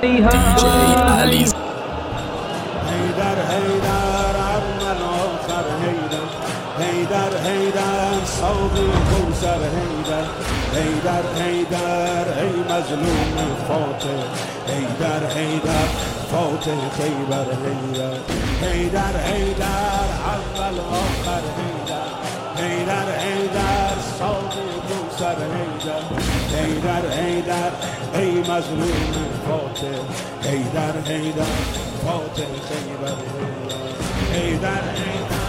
علی حیدر حیدر اول آخر حیدر حیدر حیدر ساقی کوثر حیدر حیدر حیدر ای مظلوم فاتح حیدر حیدر فاتح خیبر حیدر حیدر حیدر اول آخر حیدر حیدر حیدر ساقی کوثر حیدر حیدر حیدر ای مظلوم فاتح حیدر حیدر فاتح خیبر حیدر حیدر حیدر